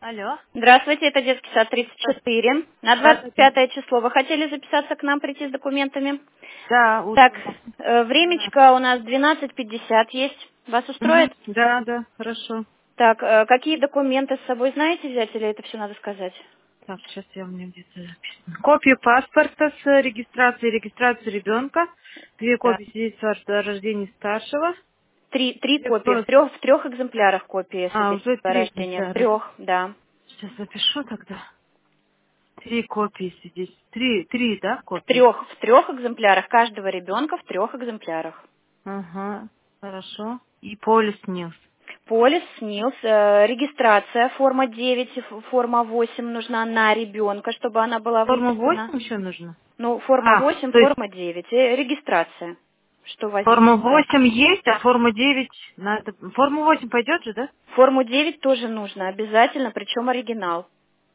Алло. Здравствуйте, это детский сад 34. На Да, да, да. 25 число вы хотели записаться к нам, прийти с документами? Да, Так, утром. времечко у нас 12:50 есть. Вас устроит? Да, да, хорошо. Так, какие документы с собой знаете взять или это все надо сказать? Так, сейчас я у меня где-то записано. Копию паспорта с регистрацией ребенка, 2 Так. копии свидетельства о рождении старшего. Три Две копии. ко- В трех экземплярах копии Уже свидетельства о 3 рождении. В экземпляра. трех, да. Сейчас запишу тогда. 3 копии свидетельств. Три, да, копии? В трех экземплярах каждого ребенка, в трех экземплярах. Ага, хорошо. И полис НИЛС. Полис, СНИЛС, регистрация, форма 9, и форма 8 нужна на ребенка, чтобы она была Форма выписана. 8 еще нужно? Ну, форма 8, То есть форма 9, и регистрация, что форма водительская. 8 есть, а форма 9 надо... Форма 8 пойдет же, да? Форму 9 тоже нужно, обязательно, причем оригинал.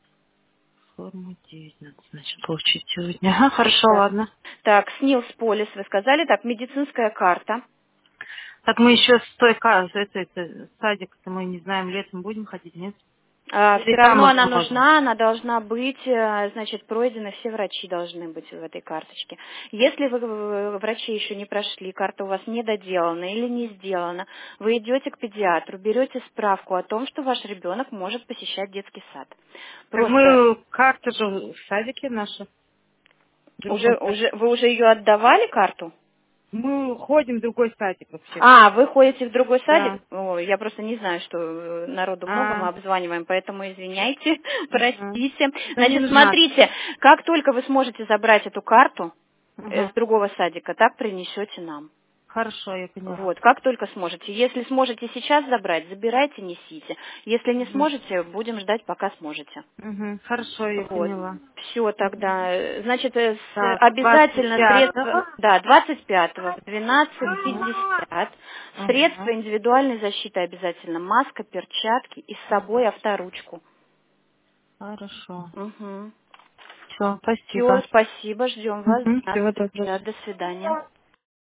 Форму 9 надо, значит, получить сегодня. Ага, хорошо, Да. ладно. Так, СНИЛС, полис, вы сказали, так, медицинская карта. Так мы еще с той это, садик-то мы не знаем, летом будем ходить, нет? Или Все там равно уже она можно? нужна, она должна быть, значит, пройдена, все врачи должны быть в этой карточке. Если вы врачи еще не прошли, карта у вас не доделана или не сделана, вы идете к педиатру, берете справку о том, что ваш ребенок может посещать детский сад. Так Просто мы карта же в садике наша, в другом садике. вы уже ее отдавали карту? Мы ходим в другой садик вообще. Вы ходите в другой садик? Да. Ой, я просто не знаю, что народу много, мы обзваниваем, поэтому извиняйте, Ага. простите. Да не Значит, нужна. смотрите, как только вы сможете забрать эту карту с Ага. другого садика, так принесете нам. Хорошо, я поняла. Вот, как только сможете. Если сможете сейчас забрать, забирайте, несите. Если не Угу. сможете, будем ждать, пока сможете. Угу. Хорошо, я Вот. поняла. Все тогда. Значит, Так, обязательно 25-го. средства, да, 25-го в 12:50. Средства Ага. индивидуальной защиты обязательно. Маска, перчатки и с собой авторучку. Хорошо. Угу. Все, Все, спасибо. спасибо, ждем вас. Всего доброго. Да, до свидания.